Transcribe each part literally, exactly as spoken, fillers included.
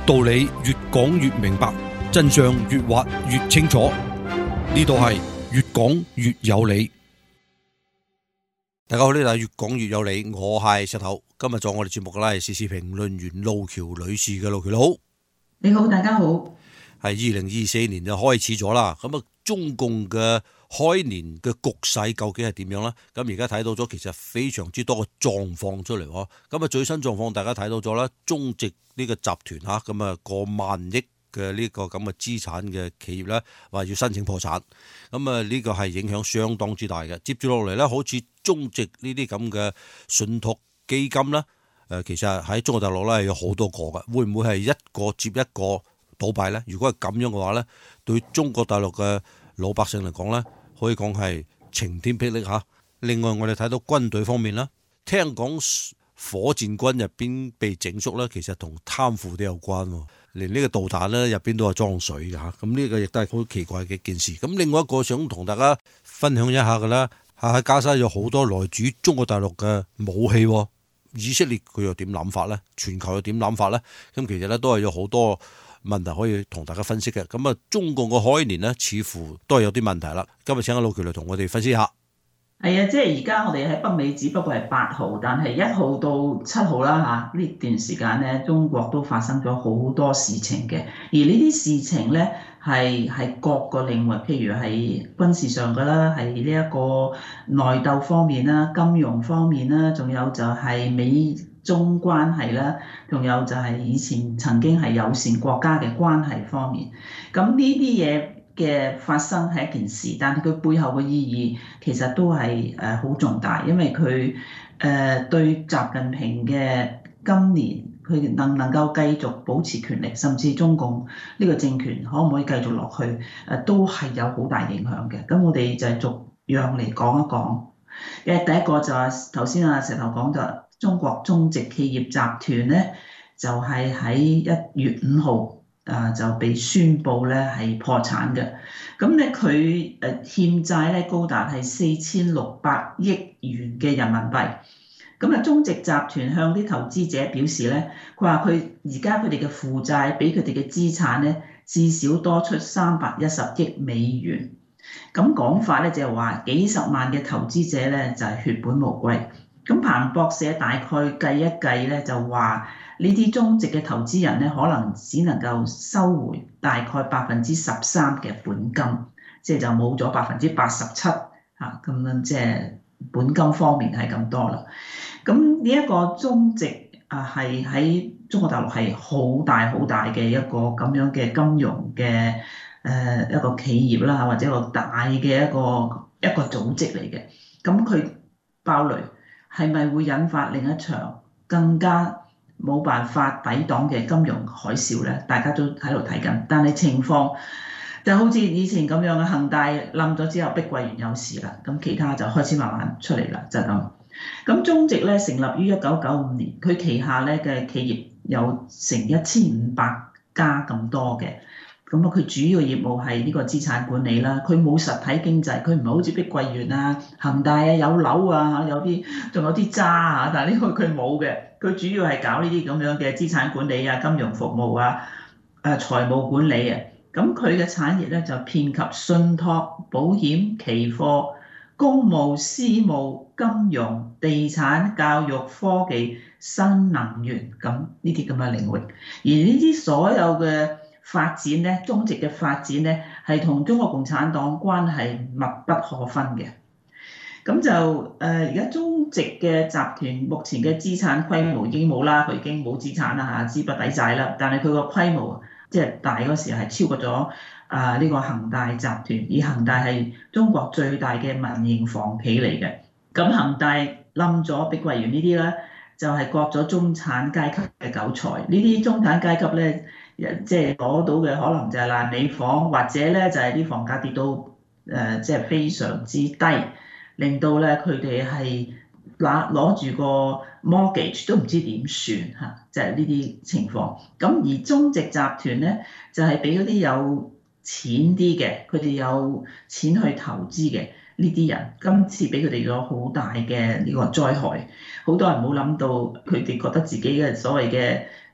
道理越講越明白，真相越挖越清楚。呢度係越講越有理。大家好，呢度係越講越有理，我係石頭。今日做我哋節目嘅啦係時事評論員路橋女士嘅。路橋好， 你好，大家好。 係二零二四年就開始咗啦，咁啊中共嘅開年嘅局勢究竟係點樣呢？咁而家睇到咗其實非常之多嘅狀況出嚟喎。咁啊最新狀況大家睇到咗啦，中植呢個集團嚇咁啊過萬億嘅呢個咁嘅資產嘅企業咧，話要申請破產。咁啊呢個係影響相當之大嘅。接住落嚟咧，好似中植呢啲咁嘅信託基金咧，誒其實喺中國大陸咧有好多個嘅，會唔會係一個接一個倒閉咧？如果係咁樣嘅話咧，對中國大陸嘅老百姓嚟講咧，可以講係晴天霹靂嚇。另外我哋睇到軍隊方面啦，聽講火箭軍入邊被整肅咧，其實同貪腐都有關喎。連呢個導彈咧入邊都係裝水嘅嚇。咁呢個亦都係好奇怪嘅一件事。咁另外一個想同大家分享一下嘅啦，喺加沙有好多來自中國大陸嘅武器喎。以色列佢又點諗法咧？全球又點諗法咧？咁其實咧都係有好多問題可以同大家分析嘅。咁啊，中共個開年呢，似乎都係有啲問題啦。今日請阿路橋嚟同我哋分析下。 係啊，即係而家我哋喺北美只不過係八號，但係一號到七號啦嚇，呢段時間咧，中國都發生咗好多事情嘅。而呢啲事情咧係係各個領域，譬如係軍事上㗎啦，係呢一個內鬥方面啦、金融方面啦，仲有就係美中關係啦，仲有就係以前曾經係友善國家嘅關係方面。咁呢啲嘢嘅發生係一件事，但係佢背後嘅意義其實都係誒好重大，因為佢誒、呃、對習近平嘅今年佢能唔能夠繼續保持權力，甚至中共呢個政權可唔可以繼續落去誒、呃，都係有好大影響嘅。咁我哋就係逐樣嚟講一講。嘅第一個就係頭先阿石頭講就中國中植企業集團咧，就係喺一月五號。啊，就被宣布咧係破產嘅，咁咧佢誒欠債咧高達係四千六百億元嘅人民幣。咁啊，中植集團向啲投資者表示咧，佢話佢而家佢哋嘅負債比佢哋嘅資產咧至少多出三百一十億美元。咁講法咧就係話幾十萬嘅投資者咧就係血本無歸。咁彭博社大概計一計咧就話，呢啲中植嘅投資人咧，可能只能夠收回大概百分之十三嘅本金，即係就冇咗百分之八十七嚇咁樣，即係本金方面係咁多啦。咁呢一個中植啊，係喺中國大陸係好大好大嘅一個咁樣嘅金融嘅誒一個企業啦，或者一個大嘅一個一個組織嚟嘅。咁佢爆雷係咪會引發另一場更加冇辦法抵擋嘅金融海嘯咧？大家都喺度睇緊，但係情況就好似以前咁樣嘅，恒大冧咗之後，碧桂園有事啦，咁其他就開始慢慢出嚟啦，就咁。咁中植咧成立於一九九五年，佢旗下咧嘅企業有成一千五百家咁多嘅。咁啊，佢主要業務係呢個資產管理啦，佢冇實體經濟，佢唔係好似碧桂園啊、恒大啊有樓啊，有啲仲有啲渣啊，但係呢個佢冇嘅，佢主要係搞呢啲咁樣嘅資產管理啊、金融服務啊、誒財務管理啊。咁佢嘅產業咧就遍及信託、保險、期貨、公務、私募、金融、地產、教育、科技、新能源咁呢啲咁嘅領域，而呢啲所有嘅發展咧，中植嘅發展咧，係同中國共產黨關係密不可分嘅。咁就誒而家中植嘅集團目前嘅資產規模已經冇啦，佢已經冇資產啦嚇，資不抵債啦。但係佢個規模即係大嗰時係超過咗啊呢個恒大集團，而恒大係中國最大嘅民營房企嚟嘅。咁恒大冧咗碧桂園呢啲咧，就係割咗中產階級嘅韭菜。呢啲中產階級咧，即係攞到嘅可能就係爛尾房，或者咧就係啲房價跌到誒即係非常之低，令到咧佢哋係攞攞住個 mortgage 都唔知點算嚇，就係呢啲情況。咁而中植集團咧就係俾嗰啲有錢啲嘅，佢哋有錢去投資嘅呢啲人，今次俾佢哋咗好大嘅呢個災害。好多人冇諗到，佢哋覺得自己嘅所謂嘅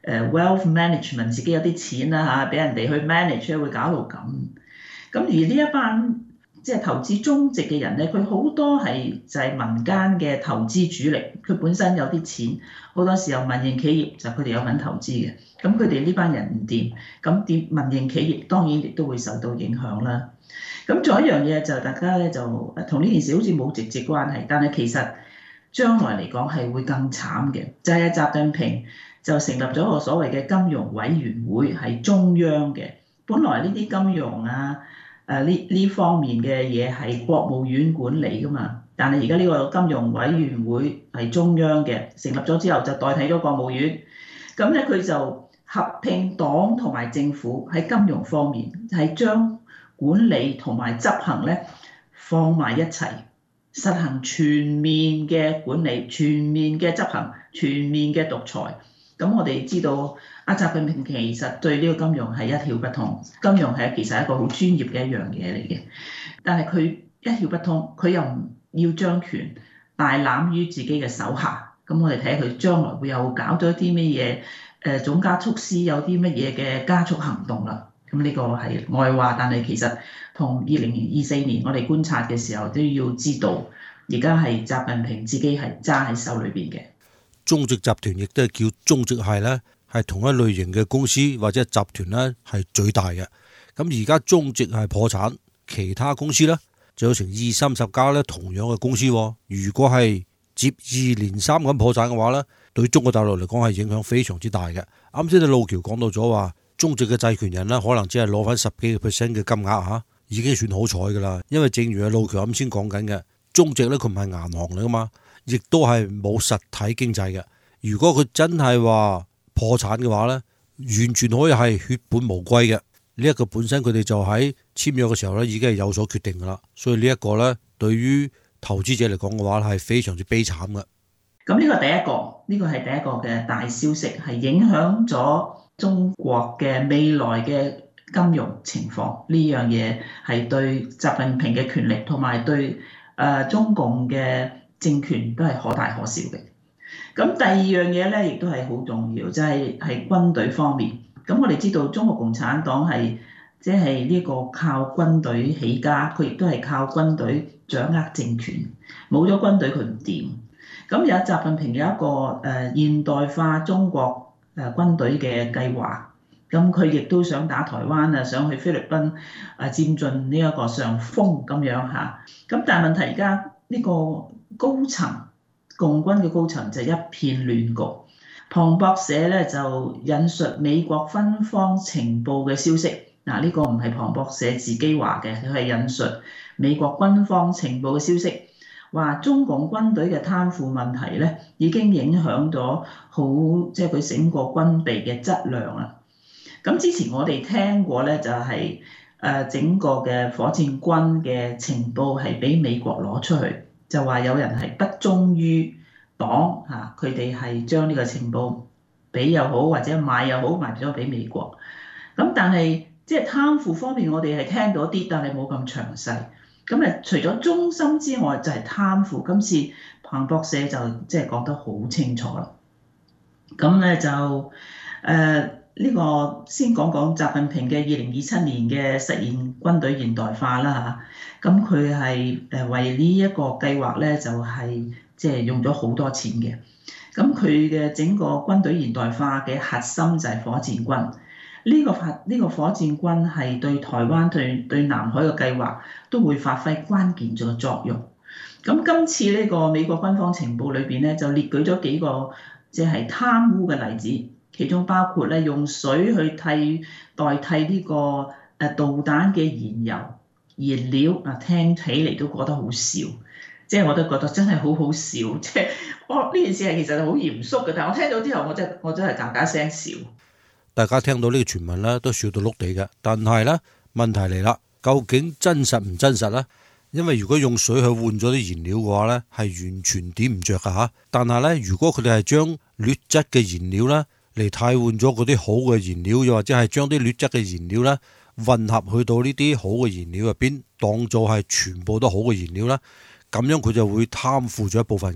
誒 wealth management，自己有啲錢啦嚇，俾人哋去 manage 會搞到咁。咁而呢一班即係投資中植嘅人咧，佢好多係就係民間嘅投資主力，佢本身有啲錢，好多時候民營企業就佢哋有份投資嘅。咁佢哋呢班人唔掂，咁啲民營企業當然亦都會受到影響啦。咁仲有一樣嘢就大家咧就同呢件事好似冇直接關係，但係其實將來嚟講係會更慘嘅，就係習近平就成立咗個所謂嘅金融委員會，係中央嘅。本來呢啲金融啊誒呢呢方面嘅嘢係國務院管理㗎嘛，但係而家呢個金融委員會係中央嘅，成立咗之後就代替咗國務院，咁咧佢就合併黨同埋政府喺金融方面係將管理同埋執行咧放埋一齊，實行全面嘅管理、全面嘅執行、全面嘅獨裁。咁我哋知道阿習近平其實對呢個金融係一竅不通，金融係其實係一個好專業嘅一樣嘢嚟嘅，但係佢一竅不通，佢又唔要將權大攬於自己嘅手下。咁我哋睇下佢將來會有搞咗啲乜嘢誒總加速師有啲乜嘢嘅加速行動啦。咁呢個係外話，但係其實同二零二四年我哋觀察嘅時候都要知道，而家係習近平自己係揸喺手裏邊嘅。 中植集團亦都係叫中植系咧，係同一類型嘅公司或者集團咧係最大嘅。咁而家中植係破產，其他公司咧就有成二三十家咧同樣嘅公司。如果係接二連三咁破產嘅話咧，對中國大陸嚟講係影響非常之大嘅。啱先你路橋講到咗話，中植嘅債權人咧可能只係攞翻十幾個 percent 嘅金額嚇，已經算好彩噶啦。因為正如阿路橋啱先講緊嘅，中植咧佢唔係銀行嚟噶嘛。亦都係冇實體經濟嘅。如果佢真係話破產嘅話咧，完全可以係血本無歸嘅。呢一個本身佢哋就喺簽約嘅時候咧已經係有所決定噶啦。所以呢一個咧對於投資者嚟講嘅話係非常之悲慘嘅。 咁呢個第一個，呢個係第一個嘅大消息，係影響咗中國嘅未來嘅金融情況。呢樣嘢係對習近平嘅權力同埋對誒中共嘅政權都係可大可小嘅。咁第二樣嘢咧，亦都係好重要，就係係軍隊方面。咁我哋知道中國共產黨係即係呢個靠軍隊起家，佢亦都係靠軍隊掌握政權。冇咗軍隊佢唔掂。咁有習近平有一個誒現代化中國誒軍隊嘅計劃。咁佢亦都想打台灣啊，想去菲律賓啊佔盡呢一個上風咁樣嚇。咁但係問題而家呢個高層共軍嘅高層就一片亂局。彭博社咧就引述美國軍方情報嘅消息，嗱、這、呢個唔係彭博社自己話嘅，佢係引述美國軍方情報嘅消息，話中共軍隊嘅貪腐問題咧已經影響咗好，即係佢整個軍備嘅質量啦。咁之前我哋聽過咧就係誒整個嘅火箭軍嘅情報係俾美國攞出去。就話有人係不忠於黨嚇，佢哋係將呢個情報俾又好或者買又好賣咗俾美國。咁但係即係貪腐方面，我哋係聽到啲，但係冇咁詳細。咁誒，除咗中心之外，就係貪腐。今次彭博社就即係講得好清楚啦。咁咧就誒。呃呢個先講講習近平嘅二零二七年嘅實現軍隊現代化啦嚇，咁佢係誒為呢一個計劃咧就係即係用咗好多錢嘅，咁佢嘅整個軍隊現代化嘅核心就係火箭軍，呢個發呢個火箭軍係對台灣對對南海嘅計劃都會發揮關鍵嘅作用。咁今次呢個美國軍方情報裏邊咧就列舉咗幾個即係貪污嘅例子。其中包括咧用水去替代替呢個誒導彈嘅燃油燃料啊，聽起嚟都覺得好笑，即係我都覺得真係好好笑，即係我呢件事係其實好嚴肅嘅，但係我聽到之後我真係我真係嘎嘎聲笑。 大家聽到呢個傳聞咧都笑到碌地嘅，但係咧問題嚟啦，究竟真實唔真實咧？因為如果用水去換咗啲燃料嘅話咧，係完全點唔着㗎嚇。但係咧，如果佢哋係將劣質嘅燃料咧，嚟替換咗嗰啲好嘅燃料，又或者係將啲劣質嘅燃料咧混合去到呢啲好嘅燃料入邊，當做係全部都好嘅燃料啦。咁樣佢就會貪腐咗一部分噶啦。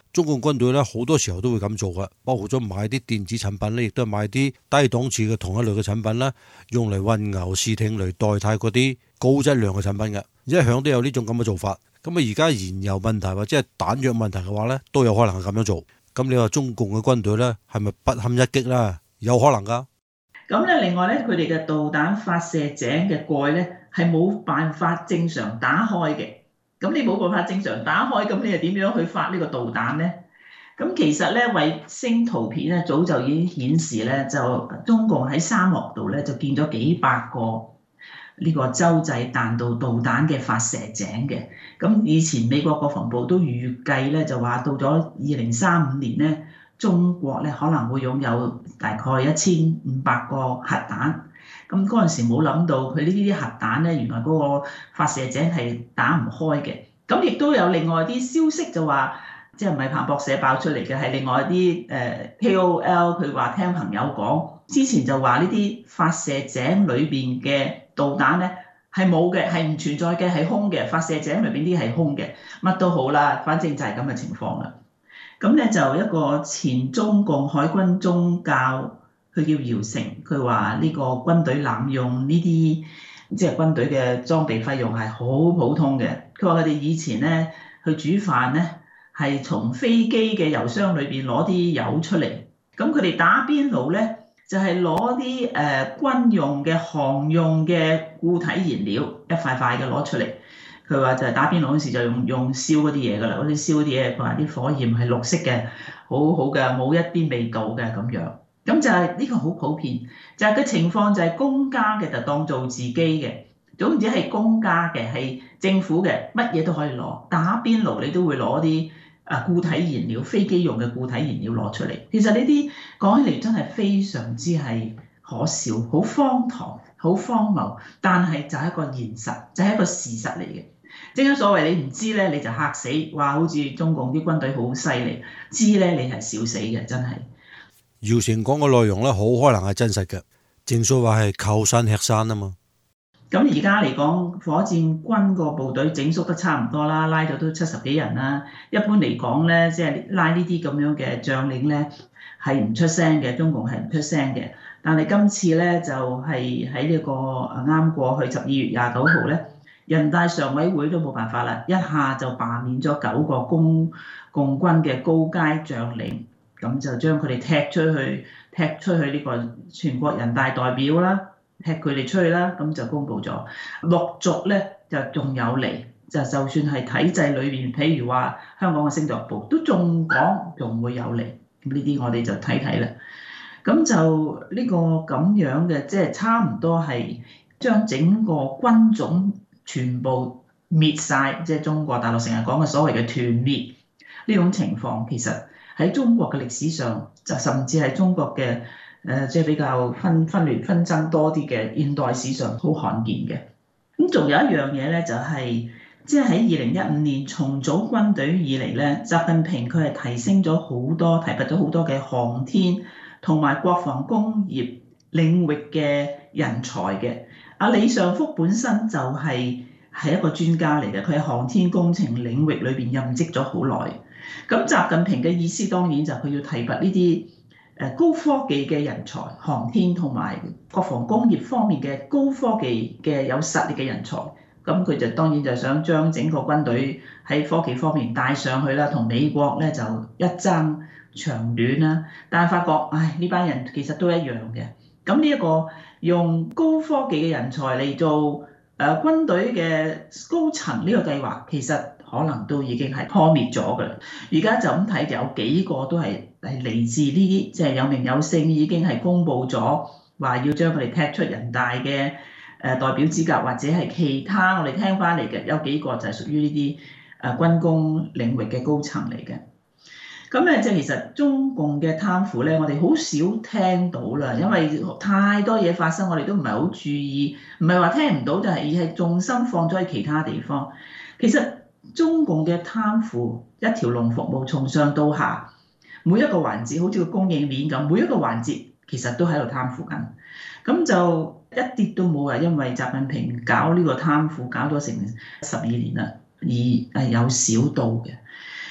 中共軍隊咧好多時候都會咁做嘅，包括咗買啲電子產品咧，亦都係買啲低檔次嘅同一類嘅產品啦，用嚟混淆視聽嚟代替嗰啲高質量嘅產品嘅，一向都有呢種咁嘅做法。咁啊而家燃油問題或者係彈藥問題嘅話咧，都有可能係咁樣做。咁你話中共嘅軍隊咧係咪不堪一擊啦？有可能㗎。 咁咧，另外咧，佢哋嘅導彈發射井嘅蓋咧係冇辦法正常打開嘅。咁你冇辦法正常打開，咁你又點樣去發呢個導彈咧？咁其實咧，衛星圖片咧早就已經顯示咧，就中共喺沙漠度咧就建咗幾百個呢個洲際彈道導彈嘅發射井嘅。咁以前美國國防部都預計咧，就話到咗二零三五年咧，中國咧可能會擁有大概一千五百個核彈。咁嗰陣時冇諗到佢呢啲核彈咧，原來嗰個發射井係打唔開嘅。咁亦都有另外啲消息就話，即係唔係彭博社爆出嚟嘅，係另外一啲誒 K O L 佢話聽朋友講，之前就話呢啲發射井裏邊嘅導彈咧係冇嘅，係唔存在嘅，係空嘅。發射井裏邊啲係空嘅，乜都好啦，反正就係咁嘅情況啦。咁咧就一個前中共海軍中校。佢叫姚成，佢話呢個軍隊濫用呢啲即係軍隊嘅裝備費用係好普通嘅。佢話佢哋以前咧去煮飯咧係從飛機嘅油箱裏邊攞啲油出嚟，咁佢哋打邊爐咧就係攞啲誒軍用嘅航用嘅固體燃料一塊塊嘅攞出嚟。佢話就係打邊爐嗰時就用用燒嗰啲嘢㗎啦，嗰啲燒嗰啲嘢，佢話啲火焰係綠色嘅，好好嘅，冇一啲味道嘅咁樣。咁就係呢個好普遍，就係、是、個情況就係公家嘅就當做自己嘅，總之係公家嘅係政府嘅，乜嘢都可以攞。打邊爐你都會攞啲啊固體燃料，飛機用嘅固體燃料攞出嚟。其實呢啲講起嚟真係非常之係可笑，好荒唐，好荒謬，但係就係一個現實，就係、是、一個事實嚟嘅。正所所謂你唔知咧你就嚇死，話好似中共啲軍隊好犀利，知咧你係笑死嘅，真係。 姚成講嘅內容咧，好可能係真實嘅，正所謂係靠山吃山啊嘛。 咁而家嚟講，火箭軍個部隊整縮得差唔多啦，拉到都七十幾人啦。一般嚟講咧，即係拉呢啲咁樣嘅將領咧，係唔出聲嘅，中共係唔出聲嘅。但係今次咧就係喺呢個啱過去十二月廿九號咧，人大常委會都冇辦法啦，一下就罷免咗九個共共軍嘅高階將領。咁就將佢哋踢出去，踢出去呢個全國人大代表啦，踢佢哋出去啦，咁就公佈咗。陸續咧就仲有嚟，就就算係體制裏邊，譬如話香港嘅星島日報都仲講，仲會有嚟。咁呢啲我哋就睇睇啦。咁就呢個咁樣嘅，即係差唔多係將整個軍種全部滅晒，即係中國大陸成日講嘅所謂嘅團滅呢種情況，其實喺中國嘅歷史上，就甚至係中國嘅誒，即係比較分分裂紛爭多啲嘅現代史上好罕見嘅。咁仲有一樣嘢咧，就係即係喺二零一五年重組軍隊以嚟咧，習近平佢係提升咗好多，提拔咗好多嘅航天同埋國防工業領域嘅人才嘅。阿李尚福本身就係係一個專家嚟嘅，佢喺航天工程領域裏邊任職咗好耐。咁習近平嘅意思當然就係佢要提拔呢啲誒高科技嘅人才，航天同埋國防工業方面嘅高科技嘅有實力嘅人才。咁佢就當然就想將整個軍隊喺科技方面帶上去啦，同美國咧就一爭長短啦。但係發覺，唉，呢班人其實都一樣嘅。咁呢一個用高科技嘅人才嚟做誒軍隊嘅高層呢個計劃，其實可能都已經係破滅咗㗎啦。而家就咁睇，有幾個都係係嚟自呢啲，即係有名有姓，已經係公佈咗話要將佢哋踢出人大嘅誒代表資格，或者係其他我哋聽翻嚟嘅有幾個就係屬於呢啲誒軍工領域嘅高層嚟嘅。咁咧即係其實中共嘅貪腐咧，我哋好少聽到啦，因為太多嘢發生，我哋都唔係好注意，唔係話聽唔到，就係而係重心放咗喺其他地方。其實中共嘅貪腐一條龍服務，從上到下，每一個環節好似個供應鏈咁，每一個環節其實都喺度貪腐緊。咁就一啲都冇話因為習近平搞呢個貪腐搞咗成十二年啦，而係有少到嘅。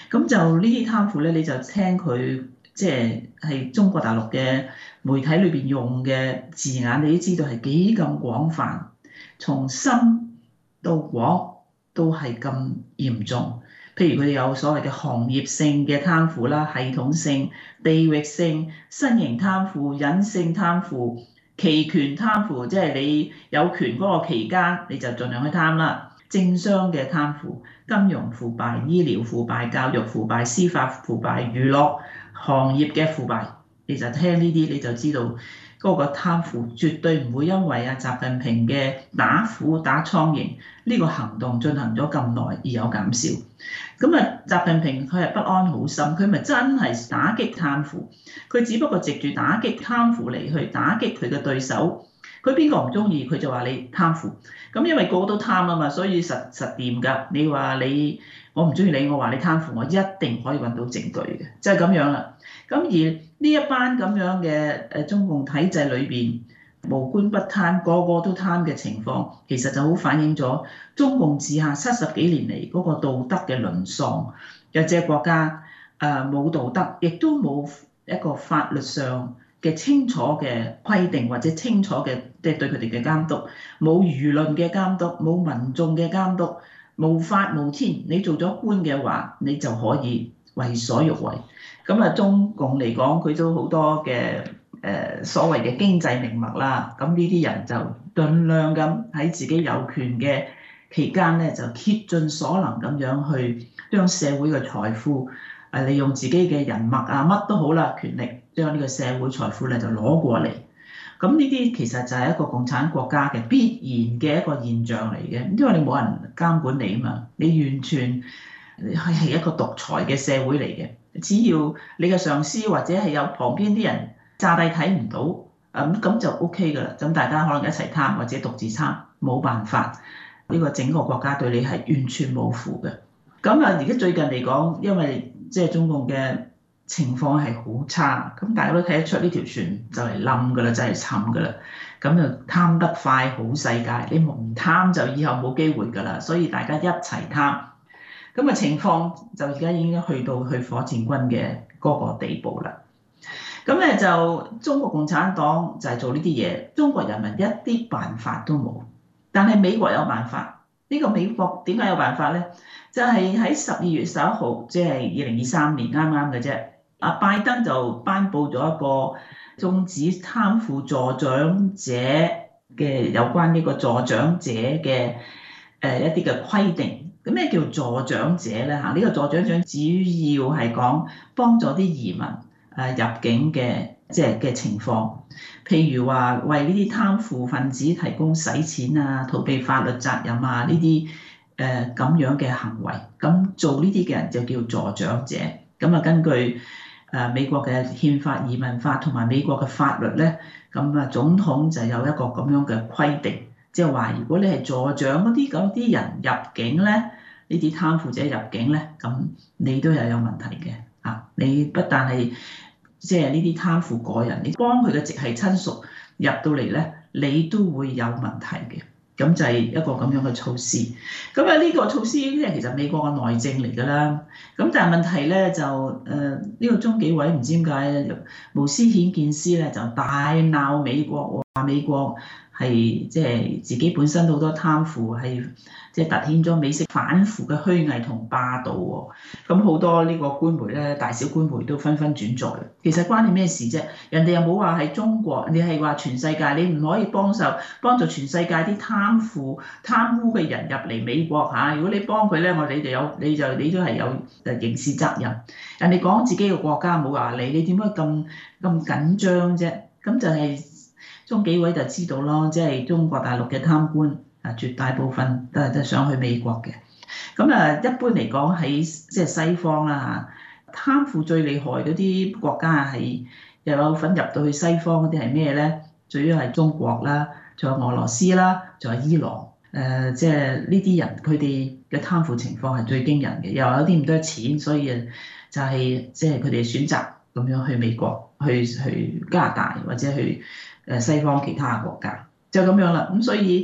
咁就呢啲貪腐咧，你就聽佢即係係中國大陸嘅媒體裏邊用嘅字眼，你都知道係幾咁廣泛，從深到廣都係咁嚴重。譬如佢哋有所謂嘅行業性嘅貪腐啦、系統性、地域性、新型貪腐、隱性貪腐、期權貪腐，即係你有權嗰個期間你就盡量去貪啦。政商嘅貪腐、金融腐敗、醫療腐敗、教育腐敗、司法腐敗、娛樂行業嘅腐敗，你就聽呢啲你就知道嗰個貪腐絕對唔會因為啊習近平嘅打虎打蒼蠅呢個行動進行咗咁耐而有減少。咁啊，習近平佢係不安好心，佢咪真係打擊貪腐，佢只不過藉住打擊貪腐嚟去打擊佢嘅對手。佢邊個唔中意佢就話你貪腐，咁因為個個都貪啊嘛，所以實實掂㗎。你話你我唔中意你，我話你貪腐，我一定可以揾到證據嘅，就係咁樣啦。咁而呢一班咁樣嘅誒中共體制裏邊無官不貪，個個都貪嘅情況，其實就好反映咗中共治下七十幾年嚟嗰個道德嘅淪喪，有隻國家誒冇道德，亦都冇一個法律上嘅清楚嘅規定或者清楚嘅即係對佢哋嘅監督，冇輿論嘅監督，冇民眾嘅監督，無法無天。你做咗官嘅話，你就可以為所欲為。咁啊，中共嚟講，佢都好多嘅誒、呃、所謂嘅經濟命脈啦。咁呢啲人就盡量咁喺自己有權嘅期間咧，就竭盡所能咁樣去將社會嘅財富誒利用自己嘅人脈啊，乜都好啦，權力。將呢個社會財富咧就攞過嚟，咁呢啲其實就係一個共產國家嘅必然嘅一個現象嚟嘅，因為你冇人監管你啊嘛，你完全係係一個獨裁嘅社會嚟嘅，只要你嘅上司或者係有旁邊啲人詐帝睇唔到，咁咁就 O K 噶啦，咁大家可能一齊貪或者獨自貪，冇辦法，呢個整個國家對你係完全冇符嘅。咁啊，而家最近嚟講，因為即係中共嘅情況係好差，咁大家都睇得出呢條船就嚟冧㗎啦，就係沉㗎啦。咁就貪得快好世界，你唔貪就以後冇機會㗎啦。所以大家一齊貪，咁啊情況就而家已經去到去火箭軍嘅嗰個地步啦。咁咧就中國共產黨就係做呢啲嘢，中國人民一啲辦法都冇。但係美國有辦法，呢個美國點解有辦法咧？就係喺十二月十一號，即係二零二三年啱啱嘅啫。阿拜登就頒布咗一個終止貪腐助長者嘅有關呢個助長者嘅誒一啲嘅規定。咁咩叫助長者咧？嚇，呢個助長者主要係講幫助啲移民誒入境嘅即係嘅情況，譬如話為呢啲貪腐分子提供洗錢啊、逃避法律責任啊呢啲誒咁樣嘅行為，咁做呢啲嘅人就叫助長者。咁啊，根據誒美國嘅憲法、移民法同埋美國嘅法律咧，咁啊總統就有一個咁樣嘅規定，即係話如果你係助長嗰啲咁啲人入境咧，呢啲貪腐者入境咧，咁你都係有問題嘅啊！你不但係即係呢啲貪腐個人，你幫佢嘅直系親屬入到嚟咧，你都會有問題嘅。咁就係一個咁樣嘅措施。咁啊呢個措施即係其實美國嘅內政嚟㗎啦。咁但係問題咧就誒呢、呃呢個中紀委唔知點解無私顯見私咧，就大鬧美國，話美國係即係自己本身好多貪腐，係即係凸顯咗美式反腐嘅虛偽同霸道喎。咁好多呢個官媒咧，大小官媒都紛紛轉載。其實關你咩事啫？人哋又冇話係中國，你係話全世界，你唔可以幫手幫助全世界啲貪腐貪污嘅人入嚟美國嚇。如果你幫佢咧，我哋就有你就你都係有誒刑事責任。人哋講自己嘅國家冇話你，你點解咁咁緊張啫？咁就係中紀委就知道咯，即係中國大陸嘅貪官啊，絕大部分都係都想去美國嘅。咁啊，一般嚟講喺即係西方啦嚇，貪腐最厲害嗰啲國家係又有份入到去西方嗰啲係咩咧？主要係中國啦，仲有俄羅斯啦，仲有伊朗。誒，即係呢啲人佢哋嘅貪腐情況係最驚人嘅，又有啲咁多錢，所以就係即係佢哋選擇咁樣去美國、去去加拿大或者去誒西方其他國家，就咁樣啦。咁所以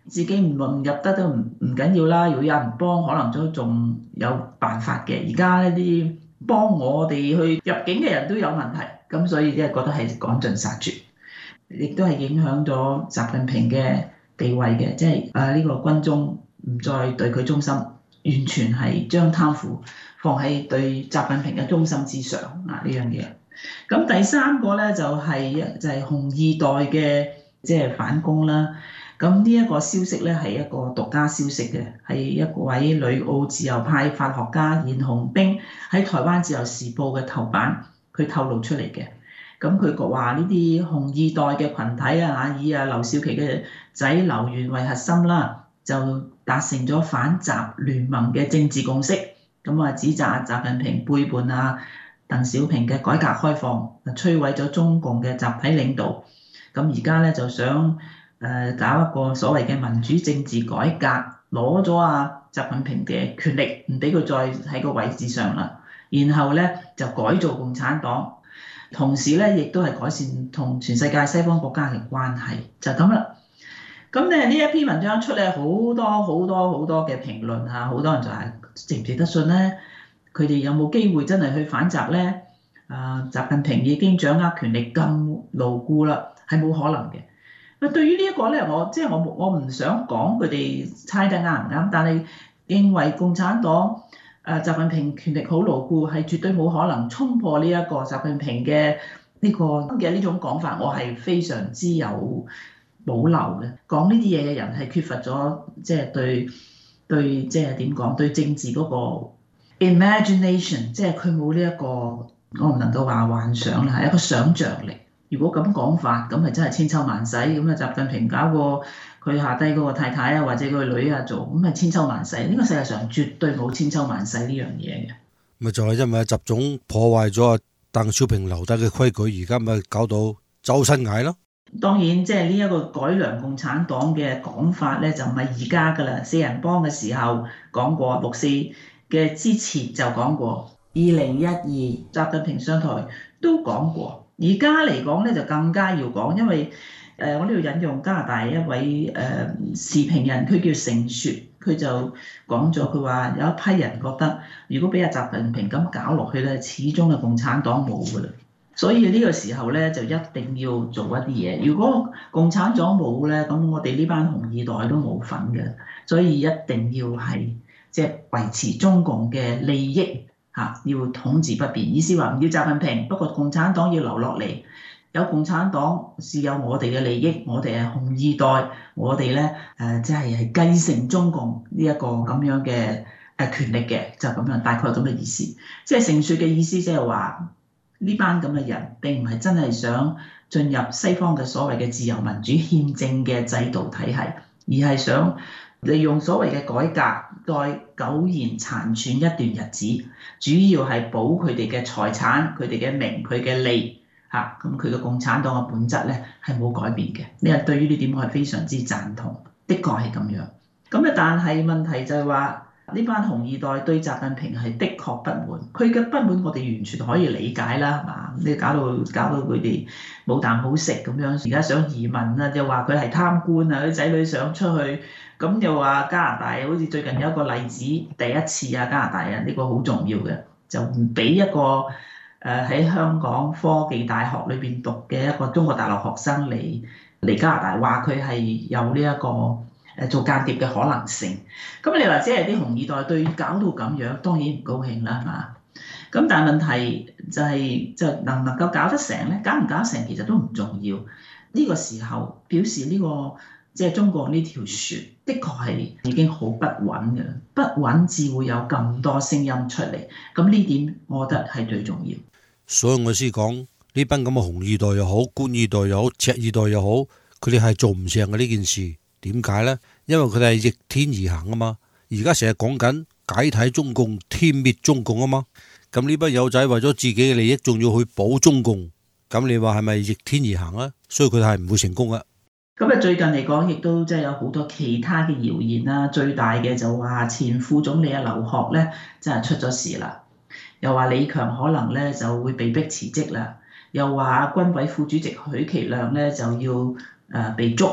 自己唔論入得都唔唔緊要啦。如果有人幫，可能都仲有辦法嘅。而家呢啲幫我哋去入境嘅人都有問題，咁所以即係覺得係趕盡殺絕，亦都係影響咗習近平嘅地位嘅，即係誒呢個軍中唔再對佢忠心，完全係將貪腐放喺對習近平嘅忠心之上啊呢樣嘢。咁第三個咧就係就係紅二代嘅即係反攻啦。咁呢一個消息咧係一個獨家消息嘅，係一位女澳自由派法學家嚴紅冰喺台灣自由時報嘅頭版，佢透露出嚟嘅。咁佢話呢啲紅二代嘅群體啊，以啊劉少奇嘅仔劉源為核心啦，就達成咗反習聯盟嘅政治共識。咁啊指責習近平背叛啊鄧小平嘅改革開放，摧毀咗中共嘅集體領導。咁而家咧就想誒搞一個所謂嘅民主政治改革，攞咗啊習近平嘅權力，唔俾佢再喺個位置上啦。然後咧就改造共產黨，同時咧亦都係改善同全世界西方國家嘅關係，就咁啦。咁咧呢一篇文章出嚟好多好多好多嘅評論嚇，好多人就係值唔值得信咧？佢哋有冇機會真係去反習咧？啊，習近平已經掌握權力咁牢固啦，係冇可能嘅。啊，對於呢一個咧，我即係我我唔想講佢哋猜得啱唔啱，但係認為共產黨誒習近平權力好牢固，係絕對冇可能衝破呢一個習近平嘅呢個嘅呢種講法，我係非常之有保留嘅。講呢啲嘢嘅人係缺乏咗即係對對即係點講對政治嗰個 imagination， 即係佢冇呢一個我唔能夠話幻想啦，係一個想像力。如果咁講法，咁係真係千秋萬世。咁啊，習近平搞過佢下低嗰個太太啊，或者佢個女啊做，咁係千秋萬世。呢個世界上絕對冇千秋萬世呢樣嘢嘅。 咪就係因為習總破壞咗鄧小平留低嘅規矩，而家咪搞到周身蟻咯。 當然，即係呢一個改良共產黨嘅講法咧，就唔係而家㗎啦。四人幫嘅時候講過，六四嘅之前就講過，二零一二習近平上台都講過。而家嚟講咧就更加要講，因為誒、呃、我呢度引用加拿大一位誒、呃、時評人，佢叫成雪，佢就講咗，佢話有一批人覺得，如果俾阿習近平咁搞落去咧，始終嘅共產黨冇㗎啦。所以呢個時候咧就一定要做一啲嘢。如果共產黨冇咧，咁我哋呢班紅二代都冇份嘅。所以一定要係即係維持中共嘅利益。嚇，要統治不變，意思話唔要習近平，不過共產黨要留落嚟。有共產黨是有我哋嘅利益，我哋係紅二代，我哋咧誒即係係繼承中共呢一個咁樣嘅誒權力嘅，就咁樣大概咁嘅意思。即係成説嘅意思，即係話呢班咁嘅人並唔係真係想進入西方嘅所謂嘅自由民主憲政嘅制度體系，而係想利用所謂嘅改革，再苟延殘喘一段日子，主要係保佢哋嘅財產、佢哋嘅名、佢嘅利嚇。咁佢嘅共產黨嘅本質咧係冇改變嘅。呢個對於呢點我係非常之贊同，的確係咁樣。咁啊，但係問題就係話呢班紅二代對習近平係的確不滿，佢嘅不滿我哋完全可以理解啦，係嘛？你搞到搞到佢哋冇啖好食咁樣，而家想移民啊，又話佢係貪官啊，啲仔女想出去。咁又話加拿大好似最近有一個例子，第一次啊加拿大啊呢個好重要嘅，就唔俾一個誒喺香港科技大學裏邊讀嘅一個中國大陸學生嚟嚟加拿大，話佢係有呢一個誒做間諜嘅可能性。咁你話即係啲紅二代對搞到咁樣，當然唔高興啦，係嘛？咁但係問題就係就能唔能夠搞得成咧？搞唔搞成其實都唔重要。呢個時候表示呢個。即係中國呢條船，的確係已經好不穩嘅，不穩至會有咁多聲音出嚟。咁呢點，我覺得係最重要。 所以我先講呢班咁嘅紅二代又好，官二代又好，赤二代又好，佢哋係做唔成嘅呢件事。點解咧？因為佢哋係逆天而行啊嘛。而家成日講緊解體中共、天滅中共啊嘛。咁呢班友仔為咗自己嘅利益，仲要去保中共，咁你話係咪逆天而行啊？所以佢哋係唔會成功嘅。 咁啊，最近嚟講，亦都即係有好多其他嘅謠言啦。最大嘅就話前副總理啊劉鶴咧，真係出咗事啦。又話李強可能咧就會被迫辭職啦。又話軍委副主席許其亮咧就要誒被捉啦。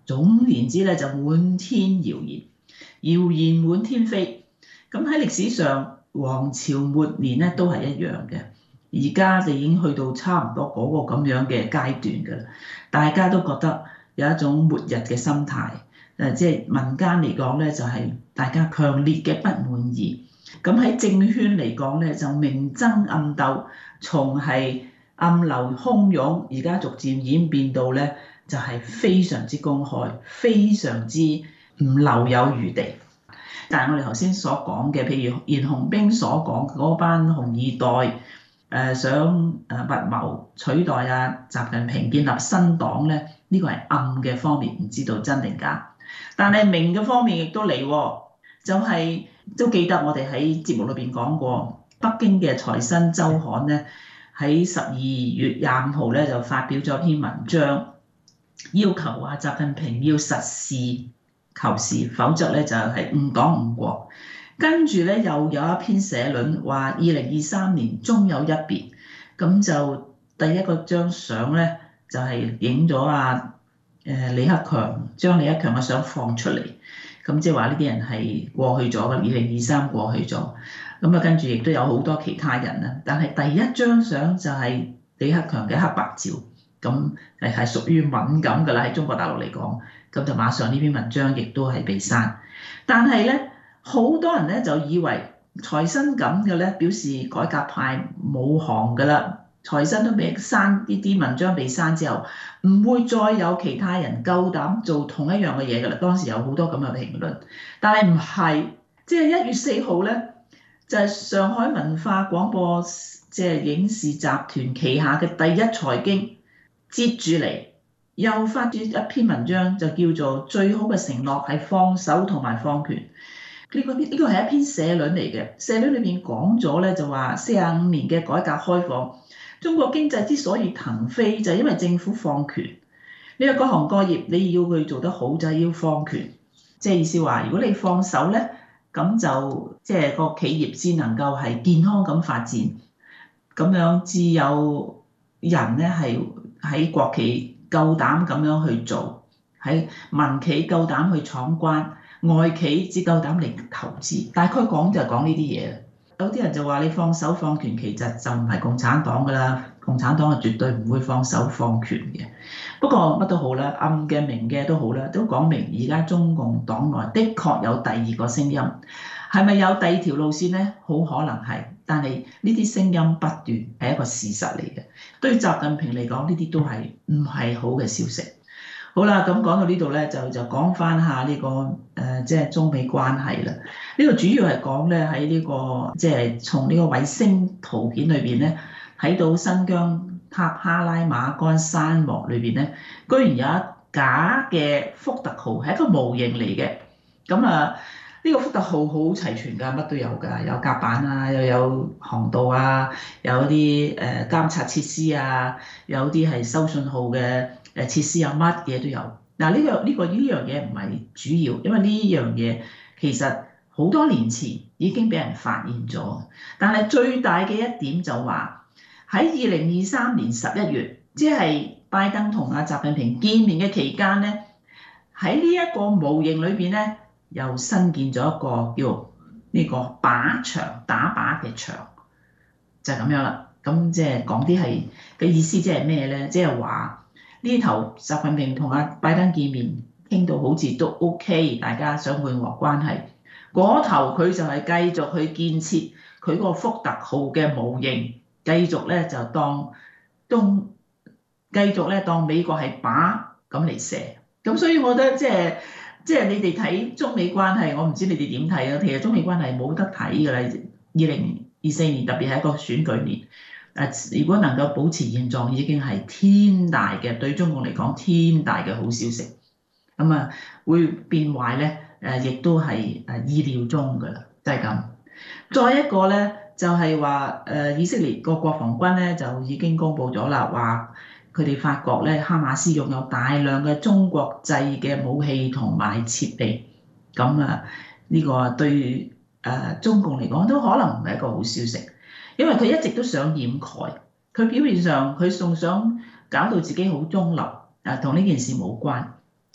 總言之咧就滿天謠言，謠言滿天飛。咁喺歷史上，王朝末年咧都係一樣嘅。而家就已經去到差唔多嗰個咁樣嘅階段㗎啦，大家都覺得有一種末日嘅心態。誒，即係民間嚟講咧，就係大家強烈嘅不滿意。咁喺政圈嚟講咧，就明爭暗鬥，從係暗流洶湧，而家逐漸演變到咧就係非常之公開，非常之唔留有餘地。但係我哋頭先所講嘅，譬如袁弘冰所講嗰班紅二代。誒想誒密謀取代啊習近平建立新黨咧，呢個係暗嘅方面，唔知道真定假。但係明嘅方面亦都嚟，就係、是、都記得我哋喺節目裏邊講過，北京嘅財新周刊咧喺十二月廿五號咧就發表咗篇文章，要求話習近平要實事求是，否則咧就係誤黨誤國。跟住咧又有一篇社論話二零二三年終有一別，咁就第一個張相咧就係影咗啊誒李克強，將李克強嘅相放出嚟，咁即係話呢啲人係過去咗嘅，二零二三過去咗，咁啊跟住亦都有好多其他人啦，但係第一張相就係李克強嘅黑白照，咁係係屬於敏感㗎啦，喺中國大陸嚟講，咁就馬上呢篇文章亦都係被刪，但係咧。好多人咧就以為財新咁嘅咧，表示改革派冇行㗎啦。財新都被刪，呢啲文章被刪之後，唔會再有其他人夠膽做同一樣嘅嘢㗎啦。當時有好多咁嘅評論，但係唔係，即係一月四號咧，就係上海文化廣播即係影視集團旗下嘅第一財經，接住嚟又發咗一篇文章，就叫做最好嘅承諾係放手同埋放權。呢個呢個係一篇社論嚟嘅，社論裏面講咗咧就話四十五年嘅改革開放，中國經濟之所以騰飛就係因為政府放權。你話各行各業你要佢做得好就係要放權，即係意思話如果你放手咧，咁就即係個企業先能夠係健康咁發展，咁樣至有人咧係喺國企夠膽咁樣去做，喺民企夠膽去闖關。外企只夠膽嚟投資，大概講就係講呢啲嘢。有啲人就話你放手放權，其實就唔係共產黨㗎啦。共產黨係絕對唔會放手放權嘅。不過乜都好啦，暗嘅明嘅都好啦，都講明而家中共黨內的確有第二個聲音，係咪有第二條路線呢？好可能係，但係呢啲聲音不斷係一個事實嚟嘅。對習近平嚟講，呢啲都係唔係好嘅消息。好啦，咁講到呢度咧，就就講翻下呢個誒，即係中美關係啦。呢個主要係講咧喺呢個即係從呢個衛星圖片裏邊咧，睇到新疆塔哈拉瑪干沙漠裏邊咧，居然有一架嘅福特號係一個模型嚟嘅。咁啊，呢個福特號好齊全㗎，乜都有㗎，有甲板啊，又有航道啊，有啲誒監察設施啊，有啲係收信號嘅。誒設施有乜嘢都有，嗱、這、呢個呢、這個呢樣嘢唔係主要，因為呢樣嘢其實好多年前已經俾人發現咗，但係最大嘅一點就話喺二零二三年十一月，即係拜登同阿習近平見面嘅期間咧，喺呢一個模型裏邊咧，又新建咗一個叫呢個靶場打靶嘅場，就係、是、咁樣啦。咁即係講啲係嘅意思，即係咩咧？即係話。呢頭習近平同阿拜登見面，傾到好似都 OK，大家想緩和關係。嗰頭佢就係繼續去建設佢個福特號嘅模型，繼續咧就當東，繼續咧當美國係靶咁嚟射。咁所以我覺得即係即係你哋睇中美關係，我唔知你哋點睇啊？其實中美關係冇得睇㗎啦，二零二四年特別係一個選舉年。誒，如果能夠保持現狀，已經係天大嘅，對中共嚟講天大嘅好消息。咁啊，會變壞咧？誒，亦都係誒意料中㗎啦，就係咁。再一個咧，就係話誒，以色列個國防軍咧就已經公布咗啦，話佢哋發覺咧哈馬斯擁有大量嘅中國製嘅武器同埋設備。咁啊，呢個對誒中共嚟講都可能唔係一個好消息。因為佢一直都想掩蓋，佢表面上佢仲想搞到自己好中立，誒同呢件事冇關。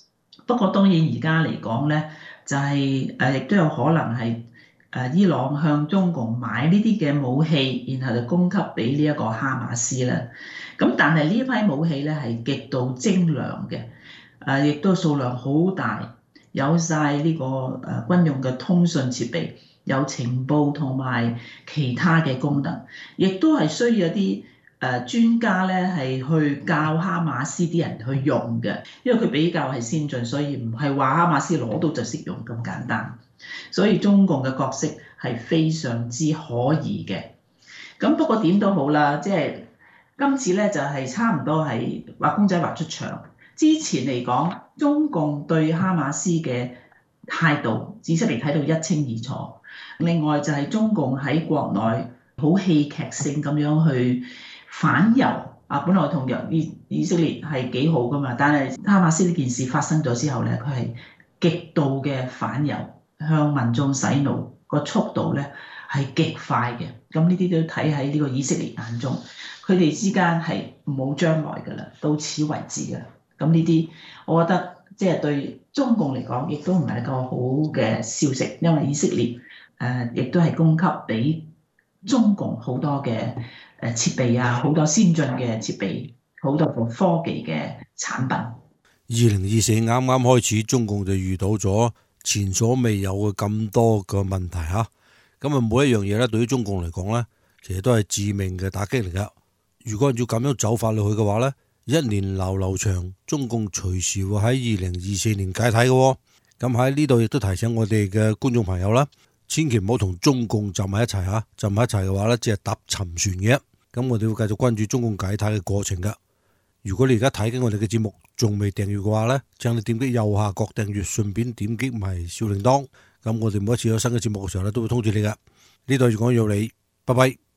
不過當然而家嚟講咧，就係誒亦都有可能係誒伊朗向中共買呢啲嘅武器，然後就供給俾呢一個哈馬斯啦。咁但係呢一批武器咧係極度精良嘅，誒亦都數量好大，有晒呢個誒軍用嘅通訊設備，有情報同埋其他嘅功能，亦都係需要一啲誒專家咧係去教哈馬斯啲人去用嘅，因為佢比較係先進，所以唔係話哈馬斯攞到就識用咁簡單。所以中共嘅角色係非常之可疑嘅。咁不過點都好啦，即係今次咧就係差唔多係畫公仔畫出腸。之前嚟講，中共對哈馬斯嘅態度，以色列睇到一清二楚。另外就係中共喺國內好戲劇性咁樣去反猶啊！本來同以以色列係幾好噶嘛，但係哈馬斯呢件事發生咗之後咧，佢係極度嘅反猶，向民眾洗腦個速度咧係極快嘅。咁呢啲都睇喺呢個以色列眼中，佢哋之間係冇將來噶啦，到此為止噶啦。咁呢啲我覺得即係對中共嚟講，亦都唔係一個好嘅消息，因為以色列誒亦都係供給俾中共好多嘅誒設備啊，好多先進嘅設備，好多個科技嘅產品。 二零二四啱啱開始，中共就遇到咗前所未有嘅咁多個問題嚇。咁啊，每一樣嘢咧，對於中共嚟講咧，其實都係致命嘅打擊嚟噶。如果按照咁樣走法落去嘅話咧，一年流流長，中共隨時會喺二零二四年解體嘅。咁喺呢度亦都提醒我哋嘅觀眾朋友啦，千祈唔好同中共浸埋一齊嚇，浸埋一齊嘅話咧，只係搭沉船嘅。咁我哋會繼續關注中共解體嘅過程噶。如果你而家睇緊我哋嘅節目，仲未訂閱嘅話咧，請你點擊右下角訂閱，順便點擊埋小鈴鐺。咁我哋每一次有新嘅節目嘅時候咧，都會通知你噶。呢度係粵講粵有理，拜拜。